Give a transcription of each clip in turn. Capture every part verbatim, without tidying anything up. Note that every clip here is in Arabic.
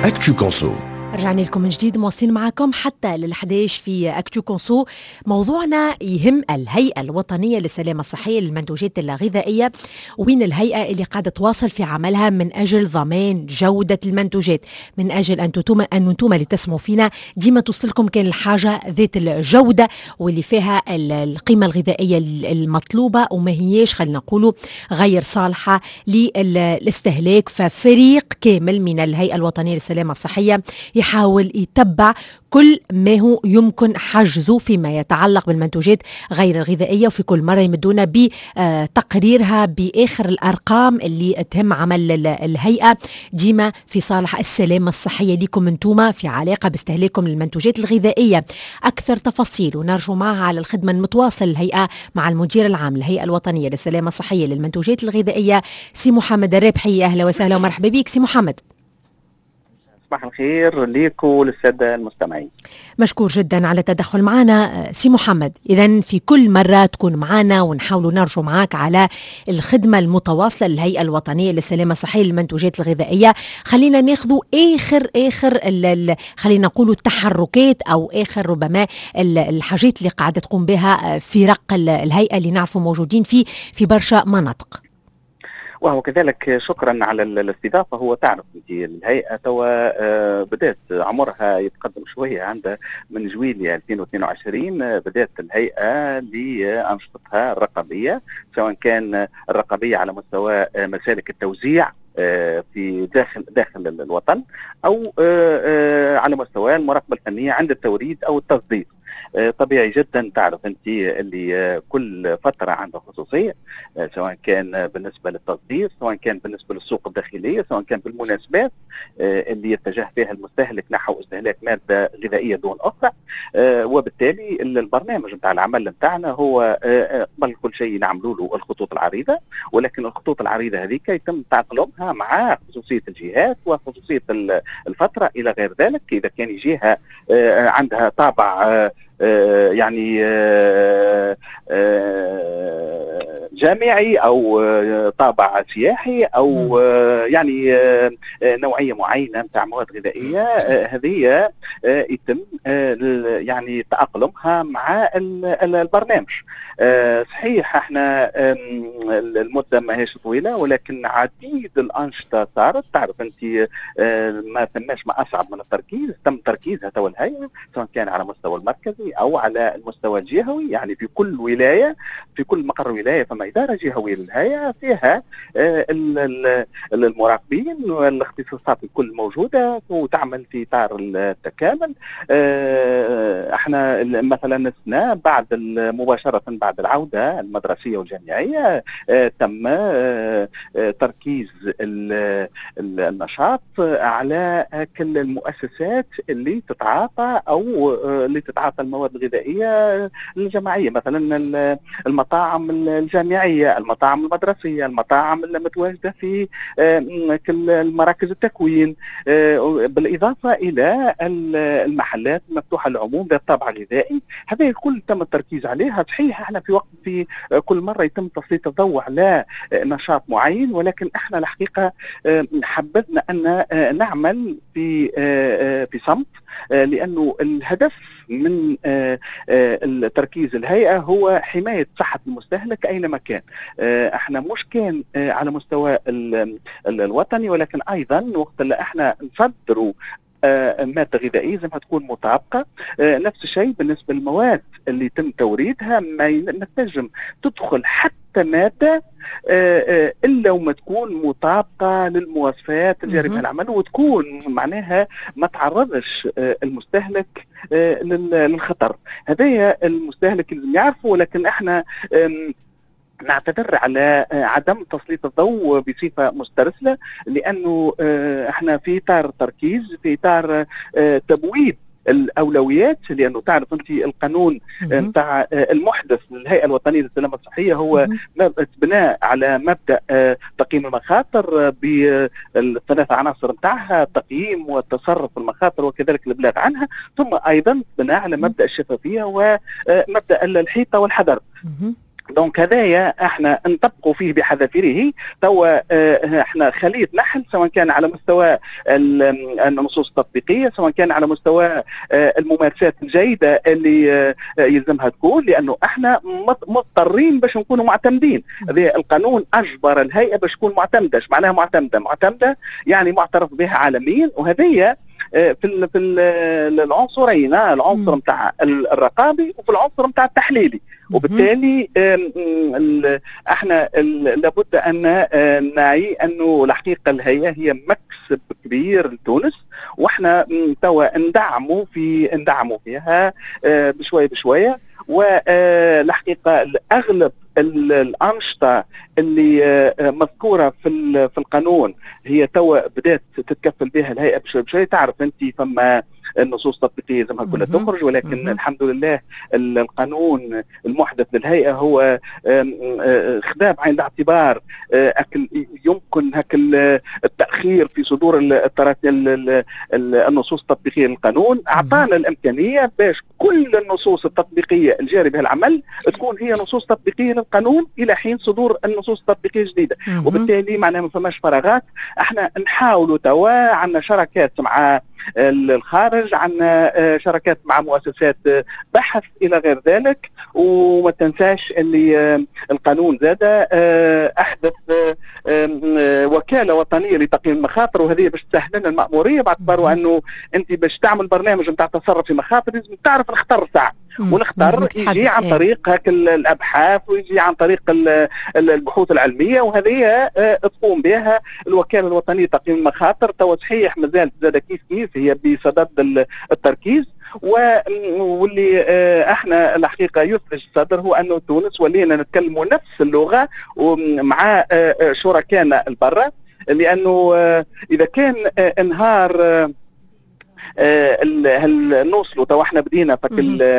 أكتو كونسو. رجعنا لكم من جديد، مواصلين معكم حتى للحداش في أكتو كونسو. موضوعنا يهم الهيئة الوطنية للسلامة الصحية للمنتوجات الغذائية، وين الهيئة اللي قاعدة تواصل في عملها من أجل ضمان جودة المنتوجات، من أجل أن أن أنتم اللي تسمعوا فينا ديما توصلكم كان الحاجة ذات الجودة واللي فيها القيمة الغذائية المطلوبة وما هيش خلينا نقولوا غير صالحة للاستهلاك. ففريق كامل من الهيئة الوطنية للسلامة الصحية يحاول يتبع كل ما هو يمكن حجزه فيما يتعلق بالمنتوجات غير الغذائية، وفي كل مرة يمدونا بتقريرها بآخر الأرقام اللي تهم عمل الهيئة ديما في صالح السلامة الصحية لكم انتوما في علاقة باستهلاككم للمنتوجات الغذائية. أكثر تفاصيل ونرجو معها على الخدمة المتواصل الهيئة مع المدير العام للهيئة الوطنية للسلامة الصحية للمنتوجات الغذائية سي محمد الرابحي. أهلا وسهلا ومرحبا بك سي محمد. صباح الخير ليك وللسادة المستمعين. مشكور جدا على التدخل معنا سي محمد. إذن في كل مرة تكون معنا ونحاول نرجو معك على الخدمة المتواصلة للهيئة الوطنية للسلامة الصحية للمنتوجات الغذائية. خلينا ناخذ آخر آخر خلينا نقولوا التحركات أو آخر ربما الحاجات اللي قاعدة تقوم بها فرق الهيئة اللي نعرفوا موجودين فيه في برشا مناطق. وهو كذلك شكرا على الاستضافه. هو تعرف الهيئه توا بدات عمرها يتقدم شويه، عندها من جويلية ألفين واثنين وعشرين بدات الهيئه لانشطتها الرقابيه، سواء كان الرقابيه على مستوى مسالك التوزيع في داخل داخل الوطن او على مستوى المراقبه الفنيه عند التوريد او التصدير. طبيعي جدا تعرف انت اللي كل فتره عندها خصوصيه، سواء كان بالنسبه للتصدير، سواء كان بالنسبه للسوق الداخليه، سواء كان بالمناسبات اللي يتجه فيها المستهلك نحو استهلاك ماده غذائيه دون اخرى. وبالتالي البرنامج نتاع العمل نتاعنا هو قبل كل شيء نعملوا له الخطوط العريضه، ولكن الخطوط العريضه هذيك يتم تعقلمها مع خصوصيه الجهات وخصوصيه الفتره الى غير ذلك. اذا كان جهه عندها طابع آه يعني آه آه جامعي او آه طابع سياحي او آه يعني آه نوعيه معينه نتاع مواد غذائيه، آه هذه آه يتم آه يعني تاقلمها مع البرنامج. آه صحيح احنا آه المده ما هيش طويله، ولكن عديد الانشطه صارت. تعرف انت آه ما ثماش ما اصعب من التركيز، تم تركيزها تو الهيئه سواء كان على المستوى المركزي او على المستوى الجهوي. يعني في كل ولايه في كل مقر ولايه فما اداره جهويه للهيئه فيها آه المراقبين والاختصاصات الكل موجوده وتعمل في اطار التكامل. آه احنا مثلا السنه بعد مباشره بعد العوده المدرسيه والجامعيه آه تم آه تركيز النشاط على كل المؤسسات اللي تتعاطى او اللي تتعاطى المواد الغذائيه الجماعيه، مثلا المطاعم الجامعيه، المطاعم المدرسيه، المطاعم المتواجده في كل مراكز التكوين، بالاضافه الى المحلات المفتوحه للعموم ذات طابع غذائي. هذا الكل تم التركيز عليها. صحيح احنا في وقت في كل مره يتم تسليط الضوء على نشاط معين، ولكن احنا الحقيقه حبذنا ان نعمل في في صمت، لانه الهدف من التركيز الهيئة هو حماية صحة المستهلك أينما كان. احنا مش كان على مستوى الوطني، ولكن أيضا وقت اللي احنا نصدروا مادة غذائية لازم تكون مطابقة. نفس الشيء بالنسبة للمواد اللي يتم توريدها، ما تنجم تدخل حتى مادة إلا وما تكون مطابقة للمواصفات اللي جاري بها العمل، وتكون معناها ما تعرضش المستهلك للخطر. هذا المستهلك اللي يعرفه، ولكن احنا نعتذر على عدم تسليط الضوء بصفة مسترسلة، لأنه احنا في إطار تركيز، في إطار تبويب الأولويات، لأنه تعرف أنت القانون نتاع المحدث للهيئة الوطنية للسلامة الصحية هو بناء على مبدأ تقييم المخاطر بالثلاث عناصر نتاعها: التقييم والتصرف المخاطر وكذلك الإبلاغ عنها، ثم أيضا بناء على مبدأ الشفافية ومبدأ الحيطة والحذر. دونك هذايا احنا نطبقوا فيه بحذافيره. توا اه احنا خلية نحل، سواء كان على مستوى النصوص التطبيقية، سواء كان على مستوى اه الممارسات الجيدة اللي اه يلزمها تكون، لانه احنا مضطرين باش نكونوا معتمدين. القانون اجبر الهيئة باش تكون معتمدة. ايش معناها معتمدة؟ معتمدة يعني معترف بها عالميا، وهذه في ال في ال العنصرين، العنصر نتاع الرقابي وفي العنصر نتاع التحليلي. وبالتالي احنا لابد ان نعي انه الحقيقه الهيئه هي مكسب كبير لتونس، واحنا توا ندعموا في ندعموا فيها بشويه بشويه. والحقيقه اغلب الأنشطة اللي مذكورة في في القانون هي توا بدأت تتكفل بها الهيئة بشوي بشوي. تعرف أنت فما النصوص التطبيقية زي ما كلها تخرج، ولكن الحمد لله القانون المحدث للهيئة هو خدام عين الاعتبار يمكن هك التأخير في صدور النصوص التطبيقية للقانون. أعطانا الإمكانية باش كل النصوص التطبيقية الجاري بها العمل تكون هي نصوص تطبيقية للقانون إلى حين صدور النصوص التطبيقية الجديدة. وبالتالي معناها ما فماش فراغات. احنا نحاولوا توا عندنا شراكات مع الخارج، عندنا شراكات مع مؤسسات بحث إلى غير ذلك. وما تنساش اللي القانون زاد أحدث وكالة وطنية لتقييم المخاطر، وهذه باش تسهل لنا المأمورية، باعتبار أنه أنت باش تعمل برنامج نتاع تصرف في مخاطر لازم تعرف نختار ساعة، ونختار يجي عن طريق هاك الابحاث ويجي عن طريق البحوث العلميه، وهذه تقوم بها الوكاله الوطنيه لتقييم المخاطر. تو صحيح مازالت زاد كيف كيف هي بصدد التركيز. واللي احنا الحقيقه يثلج الصدر هو انه تونس ولينا نتكلموا نفس اللغه مع شركائنا البرة، لانه اذا كان انهار نوصلوا تو احنا بدينا فك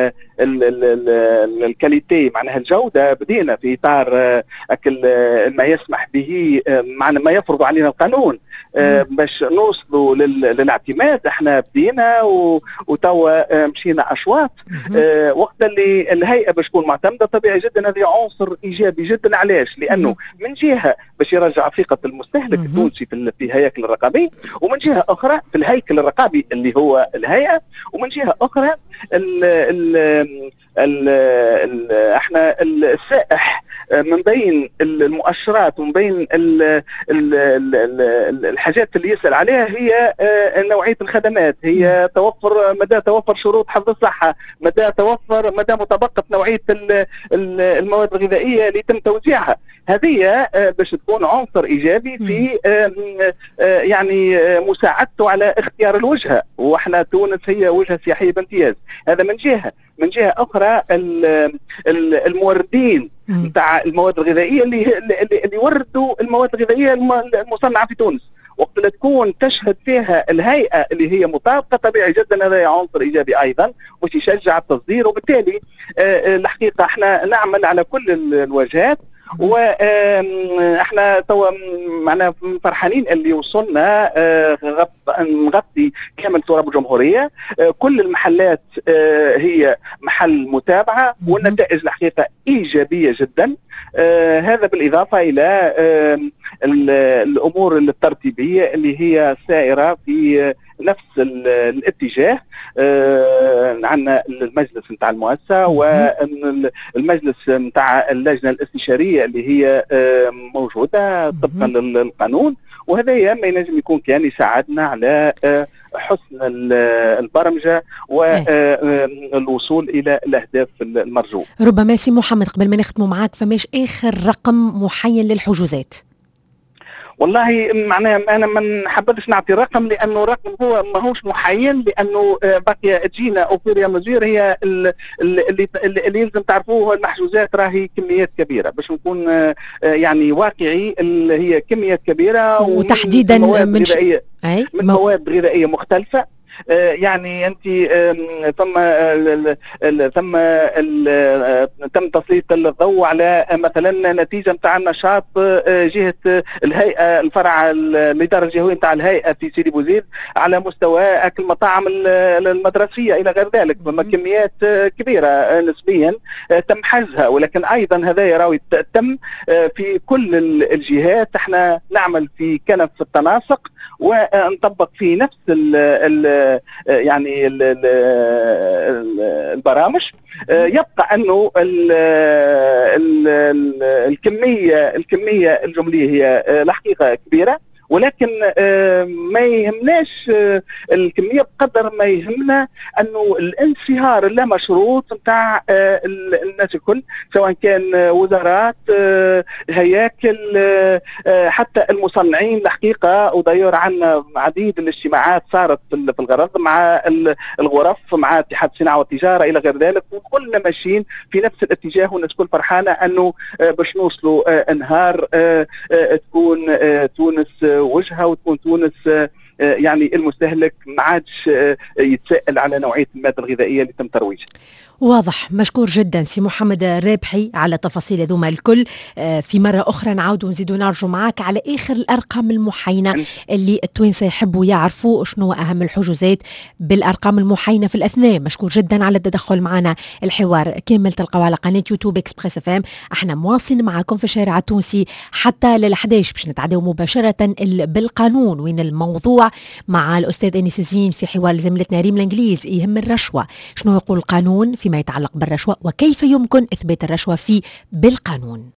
الكاليتي معناها الجوده، بدينا في اطار ما يسمح به معنا ما يفرض علينا القانون باش نوصلوا للاعتماد. احنا بدينا وتوا مشينا اشواط. وقت اللي الهيئه باش تكون معتمده طبيعي جدا هذا عنصر ايجابي جدا. علاش؟ لانه من جهه باش يرجع ثقه المستهلك التونسي في هياكل الرقابي، ومن جهه اخرى في الهيكل الرقابي اللي هو الهيئه، ومن جهه اخرى ال ال ال ال احنا السائح من بين المؤشرات ومن بين ال ال ال الحاجات اللي يسأل عليها هي نوعية الخدمات، هي توفر مدى توفر شروط حفظ الصحة، مدى توفر مدى مطابقة نوعية المواد الغذائية اللي يتم توزيعها. هذه باش تكون عنصر إيجابي في يعني مساعدته على اختيار الوجهة، واحنا تونس هي وجهة سياحية بامتياز. هذا من جهة. من جهة أخرى الموردين نتاع المواد الغذائية اللي اللي يوردوا المواد الغذائية المصنعة في تونس، وقت اللي تكون تشهد فيها الهيئة اللي هي مطابقة طبيعي جدا هذا عنصر إيجابي أيضا باش يشجع التصدير. وبالتالي الحقيقة احنا نعمل على كل الواجهات، واحنا توا معنا فرحانين اللي وصلنا نغطي كامل تراب الجمهوريه. كل المحلات هي محل متابعه، والنتائج الحقيقه ايجابيه جدا. هذا بالاضافه الى الامور الترتيبيه اللي هي سائره في نفس الاتجاه. عندنا المجلس نتاع المؤسسه والمجلس نتاع اللجنه الاستشاريه اللي هي موجوده طبقا للقانون، وهذا ما ينجم يكون كان يساعدنا على حسن البرمجه والوصول الى الاهداف المرجوه. ربما سي محمد قبل ما نختموا معاك، فماش اخر رقم محين للحجوزات؟ والله معناها انا ما نحبذش نعطي رقم، لانه رقم هو ماهوش محين، لانه باقيه تجينا اوفيريا مزير هي اللي, اللي يلزم تعرفوه. المحجوزات راهي كميات كبيره باش نكون يعني واقعي، اللي هي كميات كبيره وتحديدا من مواد من, ش... غذائيه من مواد غذائيه مختلفه. يعني انت ثم ثم تم تسليط الضوء على مثلا نتيجه نتاع النشاط جهه الهيئه الفرع الاداره الجهويه نتاع الهيئه في سيدي بوزيد على مستوى اكل المطاعم المدرسيه الى غير ذلك، فما كميات كبيره نسبيا تم حجزها، ولكن ايضا هذا يراوي تم في كل الجهات. احنا نعمل في كنف التناسق ونطبق في نفس ال ال يعني ال ال البرامج. يبقى انه ال ال الكميه الكميه الجمليه هي الحقيقه كبيره، ولكن ما يهمناش الكميه بقدر ما يهمنا انه الانصهار اللامشروط نتاع الناس الكل، سواء كان وزارات، هياكل، حتى المصنعين. الحقيقه وداير عنا عديد الاجتماعات صارت في الغرض مع الغرف، مع اتحاد الصناعه والتجاره الى غير ذلك، وكلنا ماشيين في نفس الاتجاه، والناس الكل فرحانه انه باش نوصلوا انهار تكون تونس وجهه، وتكون تونس يعني المستهلك ما عادش يتساءل على نوعيه الماده الغذائيه اللي تم ترويجها. واضح. مشكور جدا سي محمد رابحي على تفاصيل ذوما الكل. في مرة أخرى نعود ونزيد نرجو معك على آخر الأرقام المحاينة اللي التوانسة يحبوا يعرفوا شنو أهم الحجوزات بالأرقام المحاينة في الأثناء. مشكور جدا على التدخل معنا. الحوار كامل تلقوا على قناة يوتيوب إكسبريس اف ام. احنا مواصلين معكم في الشارع التونسي حتى للحداش باش نتعداو مباشرة بالقانون، وين الموضوع مع الأستاذ أنيس الزين في حوار زميلتنا ريم الإنجليز. يهم الرشوة، شنو يقول القانون فيما يتعلق بالرشوة، وكيف يمكن إثبات الرشوة فيه بالقانون.